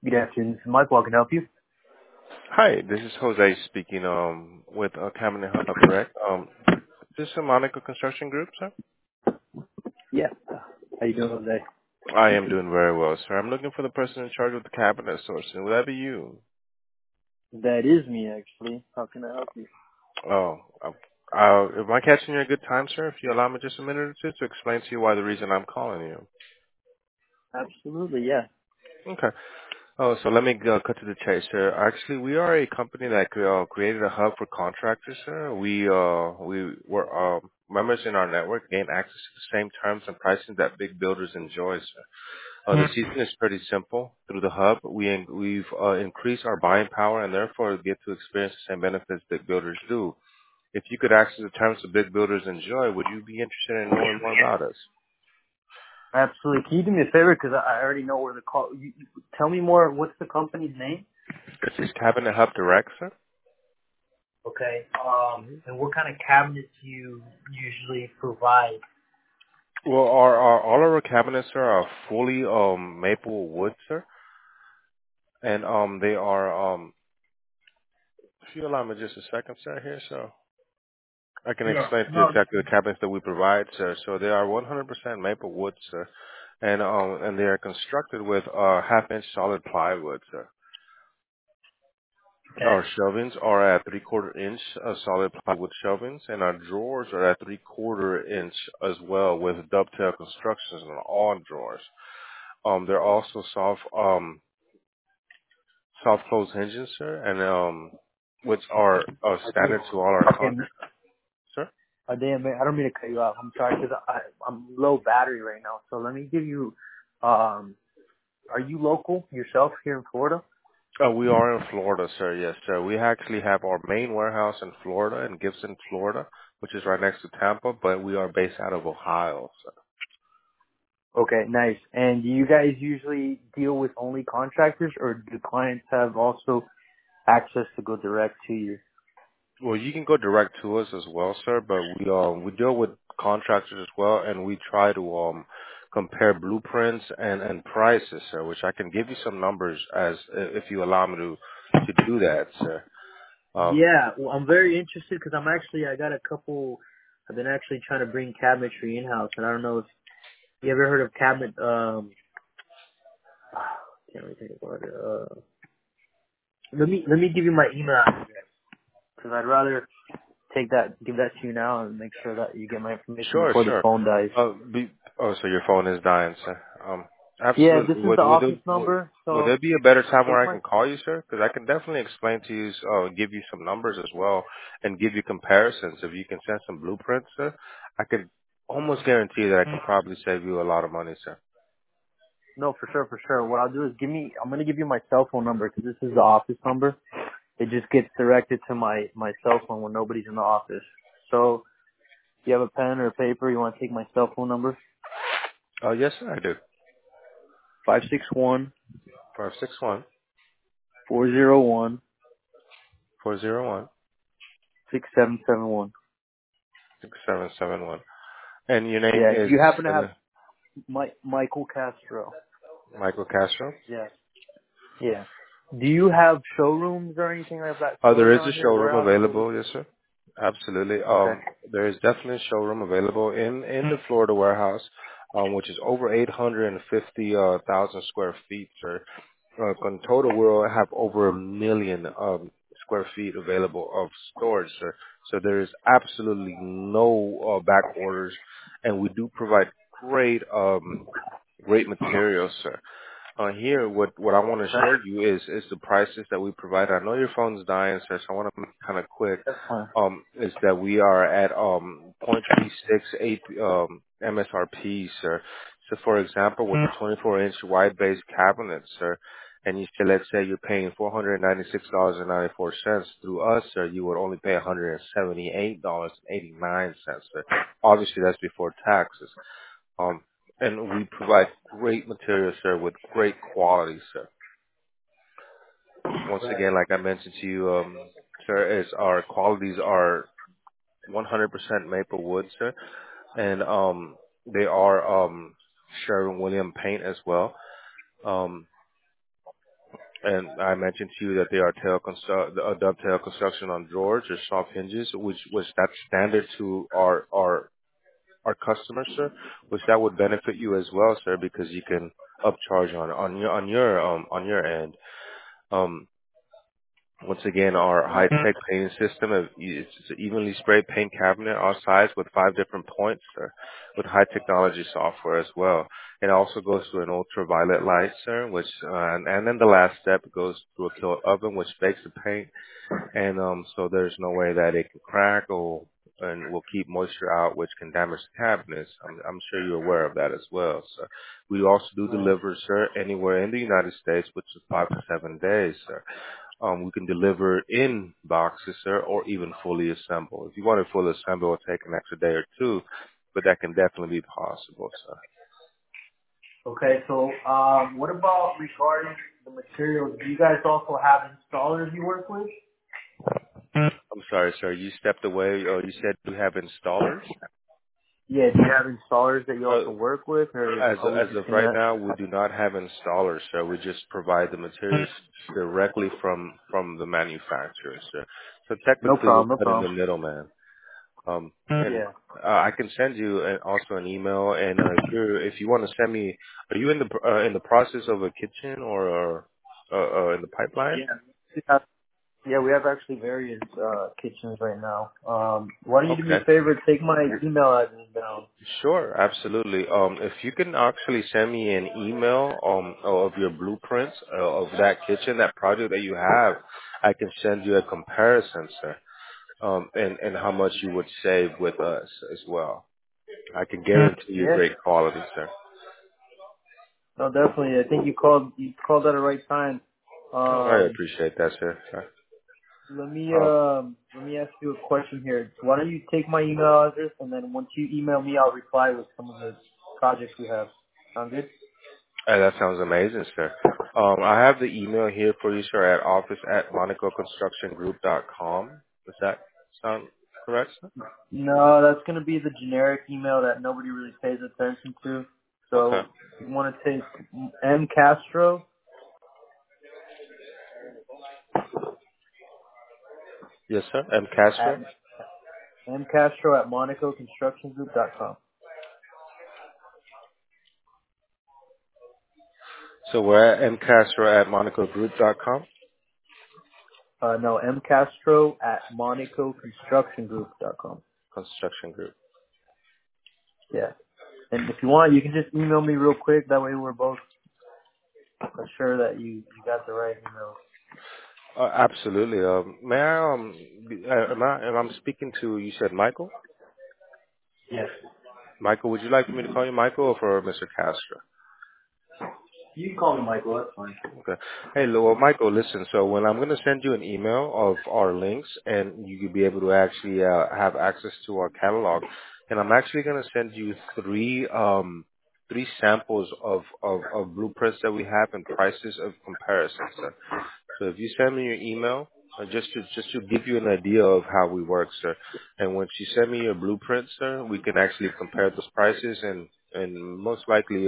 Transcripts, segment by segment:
Good afternoon. This is Michael. I can help you. Hi, this is Jose speaking with Cabinet Hub Direct. This is a Monica Construction Group, sir? Yeah. How you doing today? I am doing very well, sir. I'm looking for the person in charge of the cabinet sourcing. Would that be you? That is me, actually. How can I help you? Oh, am I catching you a good time, sir? If you allow me just a minute or two to explain to you why the reason I'm calling you. Absolutely, yeah. Okay. Oh, so let me cut to the chase, sir. Actually, we are a company that created a hub for contractors, sir. We were members in our network gain access to the same terms and pricing that big builders enjoy, sir. The season is pretty simple. Through the hub, we've increased our buying power and therefore get to experience the same benefits that builders do. If you could access the terms that big builders enjoy, would you be interested in knowing more about us? Absolutely. Can you do me a favor? Because I already know where the call. Tell me more. What's the company's name? This is Cabinet Hub Direct, sir. Okay. Mhm. And what kind of cabinets do you usually provide? Well, our all of our cabinets, sir, are fully maple wood, sir, and they are If you allow me just a second, sir, here, so I can Yeah. explain to you No. exactly the cabinets that we provide, sir. So they are 100% maple wood, sir, and they are constructed with half-inch solid plywood, sir. Okay. Our shelvings are at 3/4 inch solid plywood shelvings, and our drawers are at 3/4 inch as well with dovetail constructions on all drawers. They're also soft close hinges, sir, and which are Are standard to all our they? contracts, sir. Are they? I don't mean to cut you off. I'm sorry because I'm low battery right now. So let me give you. Are you local yourself here in Florida? We are in Florida, sir. Yes, sir. We actually have our main warehouse in Florida, in Gibson, Florida, which is right next to Tampa, but we are based out of Ohio, sir. Okay, nice. And do you guys usually deal with only contractors, or do clients have also access to go direct to you? Well, you can go direct to us as well, sir, but we deal with contractors as well, and we try to compare blueprints and prices, sir. Which I can give you some numbers as if you allow me to do that, sir. Um, Yeah, well, I'm very interested because I got a couple. I've been actually trying to bring cabinetry in house, and I don't know if you ever heard of cabinet. Can't really think about it. Let me give you my email address because I'd rather give that to you now and make sure that you get my information Sure, before the sure. phone dies. Uh, be, so your phone is dying, sir. Yeah, this Absolutely. is the office number, Would so there be a better time take where I my. can call you, sir? Because I can definitely explain to you, give you some numbers as well, and give you comparisons. If you can send some blueprints, sir, I could almost guarantee that I could probably save you a lot of money, sir. No, for sure, for sure. What I'll do is I'm going to give you my cell phone number because this is the office number. It just gets directed to my cell phone when nobody's in the office. So, if you have a pen or a paper, you want to take my cell phone number? Oh, yes, sir, I do. 561 561 401 401 6771. 6771. And your name Yeah, is you happen to have Michael Castro. Michael Castro? Yeah. Yeah. Do you have showrooms or anything like that stores There is a around here? showroom Warehouses? available, yes, sir. Absolutely. Okay. There is definitely a showroom available in the Florida warehouse, which is over 850,000 square feet, sir. In total, we'll have over 1 million square feet available of storage, sir. So there is absolutely no back orders, and we do provide great materials, sir. Here, what I want to Okay. show you is the prices that we provide. I know your phone's dying, sir, so I want to make it kind of quick. That's fine. Is that we are at 0.368 MSRP, sir. So, for example, with the 24-inch wide base cabinet, sir, and you say, let's say you're paying $496.94 through us, sir, you would only pay $178.89, sir. Obviously, that's before taxes. Um, and we provide great material, sir, with great quality, sir. Once Right. again, like I mentioned to you, sir, is our qualities are 100% maple wood, sir, and they are Sherwin-Williams paint as well. Um, And I mentioned to you that they are dovetail construction on drawers or soft hinges, which was that's standard to our customers, sir, which that would benefit you as well, sir, because you can upcharge on your end. Um, Once again, our high-tech painting system, it's an evenly sprayed paint cabinet, all size with 5 different points, sir, with high technology software as well. It also goes through an ultraviolet light, sir, which, and then the last step goes through a kill oven, which bakes the paint, and so there's no way that it can crack or and will keep moisture out, which can damage the cabinets. I'm sure you're aware of that as well. So we also do Right. deliver, sir, anywhere in the United States, which is 5 to 7 days, sir. We can deliver in boxes, sir, or even fully assembled. If you want it fully assembled, it'll take an extra day or two, but that can definitely be possible, sir. Okay, so what about regarding the materials? Do you guys also have installers you work with? I'm sorry, sir. You stepped away, or you said you have installers? Yeah, do you have installers that you Uh, also work with, or are we as just of right gonna? now, we do not have installers, sir. We just provide the materials directly from the manufacturer, sir. So No technically, we're problem, no cutting the problem. middleman. And Yeah. I can send you also an email, and if you want to send me, are you in the process of a kitchen or in the pipeline? Yeah. Yeah, we have actually various kitchens right now. Why don't you do me Okay. a favor? Take my email address down. Sure, absolutely. If you can actually send me an email of your blueprints of that kitchen, that project that you have, I can send you a comparison, sir, and how much you would save with us as well. I can guarantee you Yeah. great quality, sir. No, definitely. I think you called at the right time. Oh, I Um, appreciate that, sir. Um, let me ask you a question here. Why don't you take my email address, and then once you email me, I'll reply with some of the projects we have. Sound good? that sounds amazing, sir. I have the email here for you, sir, at office@monacoconstructiongroup.com. Does that sound correct, sir? No, that's gonna be the generic email that nobody really pays attention to. Okay. So you want to take M Castro Yes, sir. M. Castro. at mcastro at monacoconstructiongroup.com. So we're at mcastro@monacogroup.com. No, mcastro at monacoconstructiongroup.com. Construction Group. Yeah. And if you want, you can just email me real quick. That way we're both sure that you got the right email. Absolutely. May I, am I speaking to, you said Michael? Yes. Michael, would you like for me to call you Michael or for Mr. Castro? You can call me Michael. That's fine. Okay. Hey, well, Michael, listen, so when I'm going to send you an email of our links and you could be able to actually have access to our catalog, and I'm actually going to send you three samples of blueprints that we have and prices of comparison, sir. So if you send me your email, just to give you an idea of how we work, sir, and once you send me your blueprint, sir, we can actually compare those prices and most likely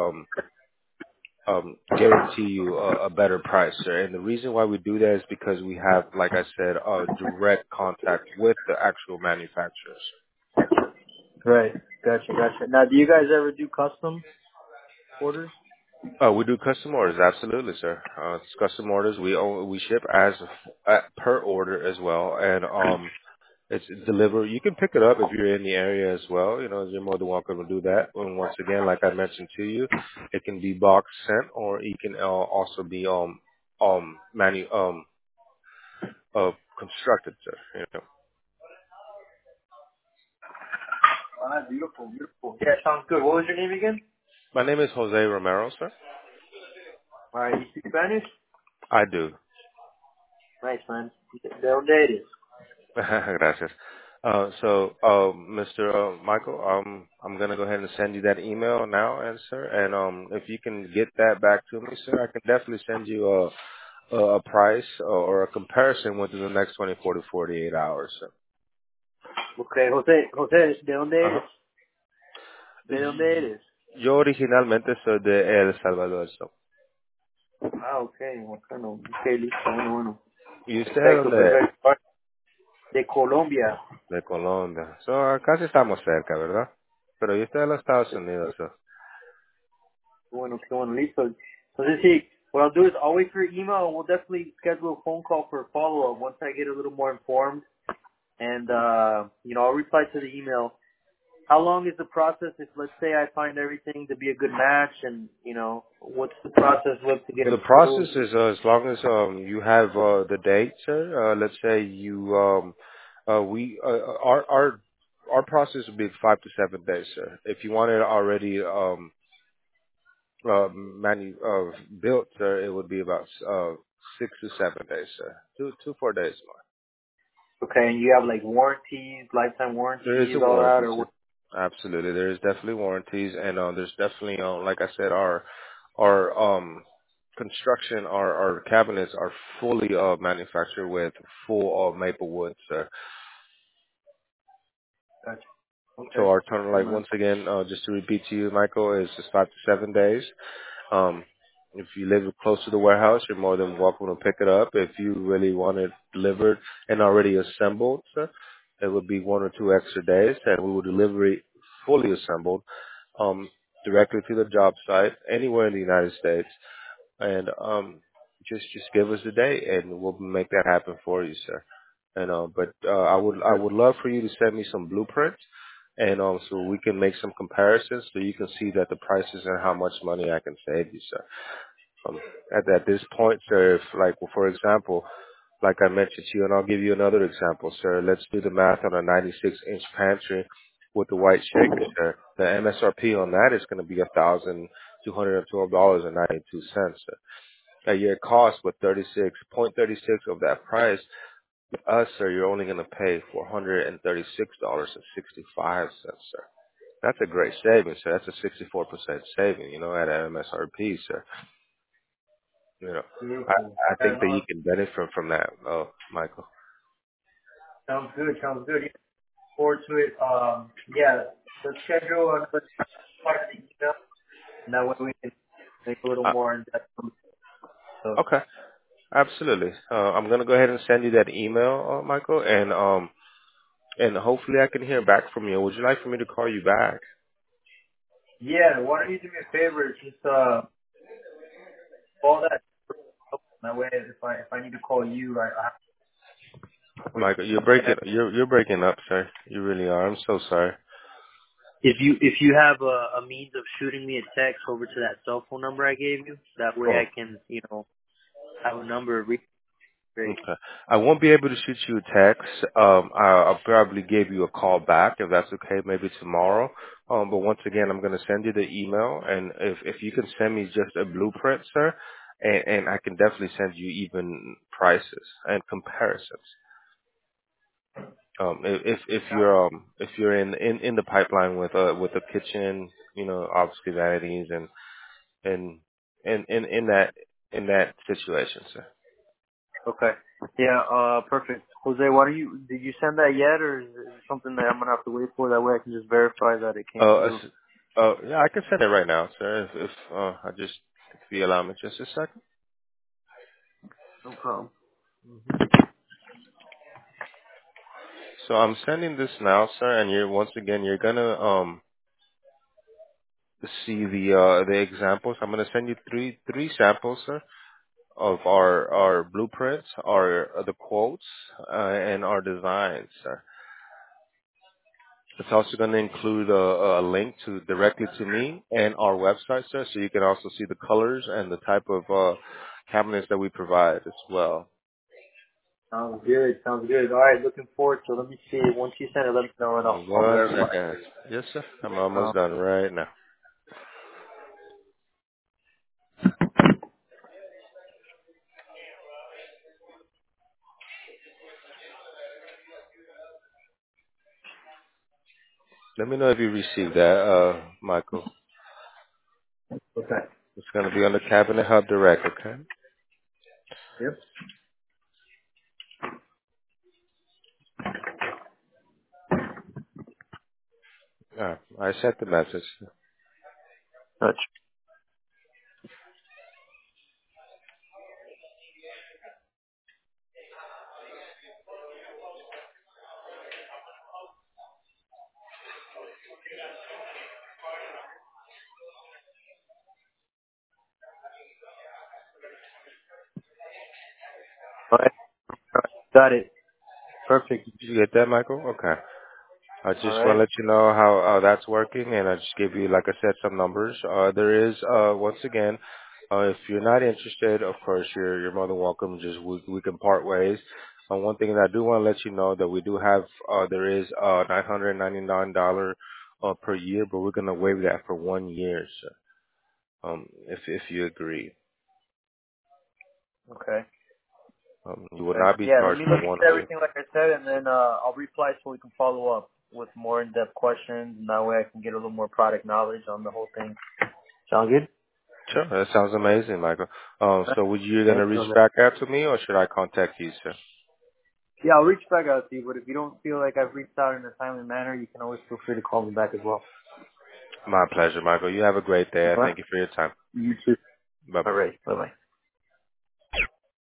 guarantee you a better price, sir. And the reason why we do that is because we have, like I said, direct contact with the actual manufacturers. Right. Gotcha. Now, do you guys ever do custom orders? We do custom orders, absolutely, sir. It's custom orders. We ship as per order as well, and it's delivered. You can pick it up if you're in the area as well. You know, you're more than welcome to do that. And once again, like I mentioned to you, it can be box sent, or it can also be manu constructed, sir. You know. Beautiful. Yeah, sounds good. What was your name again? My name is Jose Romero, sir. All right. You speak Spanish? I do. Nice, man. ¿De dónde eres? Gracias. Mr. Michael, I'm gonna go ahead and send you that email now, and sir, and if you can get that back to me, sir, I can definitely send you a price or a comparison within the next 24 to 48 hours, sir. Okay, José, ¿de dónde eres? Uh-huh. ¿De dónde eres? Yo originalmente soy de El Salvador, sir. Ah, ok, bacano. Ok, listo, bueno, bueno. ¿Y usted de Perfecto, dónde es? perfecto. De Colombia. De Colombia. So, casi estamos cerca, ¿verdad? Pero yo estoy en los Estados Unidos. So. Qué bueno, listo. Entonces, sí, what I'll do is I'll wait for your email and we'll definitely schedule a phone call for a follow-up once I get a little more informed. And, I'll reply to the email. How long is the process if, let's say, I find everything to be a good match and, what's the process look to get The process approved? is as long as you have the date, sir. Let's say you we our process would be 5 to 7 days, sir. If you want it already built, sir, it would be about 6 to 7 days, sir. 4 days more. Okay, and you have like warranties, lifetime There is warranties, a all that, warranty, or sir. what? Absolutely, there is definitely warranties, and there's definitely, like I said, our construction, our cabinets are fully manufactured with full maple wood, sir. Gotcha. So Okay. our turn, like Well, once again, just to repeat to you, Michael, is just 5 to 7 days. Um, if you live close to the warehouse, you're more than welcome to pick it up. If you really want it delivered and already assembled, sir, it would be 1 or 2 extra days, and we will deliver it fully assembled um, directly to the job site anywhere in the United States. And just give us a day, and we'll make that happen for you, sir. And I would love for you to send me some blueprints, and so we can make some comparisons, so you can see that the prices and how much money I can save you, sir. Um, at this point, sir, if like for example, like I mentioned to you, and I'll give you another example, sir. Let's do the math on a 96-inch pantry with the white shaker, sir. The MSRP on that is going to be $1,212.92, sir. A year cost with 36.36 of that price. With us, sir, you're only going to pay $436.65, sir. That's a great saving, sir. That's a 64% saving, at MSRP, sir. You know, I, beautiful. I think that you can benefit from that, Michael. Sounds good. Sounds good. Yeah, forward to it. Yeah, let's schedule another part of the email, and that way we can make a little Uh, more in depth. So, okay, absolutely. I'm gonna go ahead and send you that email, Michael, and hopefully I can hear back from you. Would you like for me to call you back, yeah, why don't you do me a favor? Just call that. That way, if I need to call you, I have quick. Michael? You're breaking up, sir. You really are. I'm so sorry. If you have a means of shooting me a text over to that cell phone number I gave you, that way Oh, I can have a number. Great. okay. I won't be able to shoot you a text. I'll probably give you a call back if that's okay, maybe tomorrow. But once again, I'm going to send you the email, and if you can send me just a blueprint, sir, and I can definitely send you even prices and comparisons. If you're in the pipeline with a kitchen, obviously vanities and in that situation, sir. Okay. Yeah. Perfect. Jose, did you send that yet, or is it something that I'm gonna have to wait for? That way I can just verify that it came through. Yeah, I can send it right now, sir. If you allow me just a second. No problem. So I'm sending this now, sir, and you're gonna see the examples. I'm gonna send you three samples, sir, of our blueprints, our the quotes, and our designs, sir. It's also going to include a link to directly to me and our website, sir, so you can also see the colors and the type of cabinets that we provide as well. Sounds good. Sounds good. All right. Looking forward to it. Let me see. Once you send it, let me know, and I'll One verify. second. Yes, sir. I'm Um, almost done right now. Let me know if you received that, Michael. okay. It's going to be on the Cabinet Hub Direct, okay? Yep. I sent the message. Touch. All right. Got it. Perfect. Did you get that, Michael? Okay. I All just want to right. let you know how that's working, and I just give you, like I said, some numbers. There is, once again, if you're not interested, of course, you're more than welcome. Just we can part ways. One thing that I do want to let you know that we do have, there is $999 per year, but we're gonna waive that for 1 year, sir. If you agree, Okay. you will Okay. not be Yeah, let charged me for look one into year. everything like I said, and then I'll reply so we can follow up with more in-depth questions, and that way I can get a little more product knowledge on the whole thing. Sound good? Sure, that sounds amazing, Michael. So would you Thank gonna you. reach Man. back out to me, or should I contact you, sir? Yeah, I'll reach back out to you, but if you don't feel like I've reached out in a timely manner, you can always feel free to call me back as well. My pleasure, Michael. You have a great day. All right? Thank you for your time. You too. Bye-bye. All right. Bye-bye.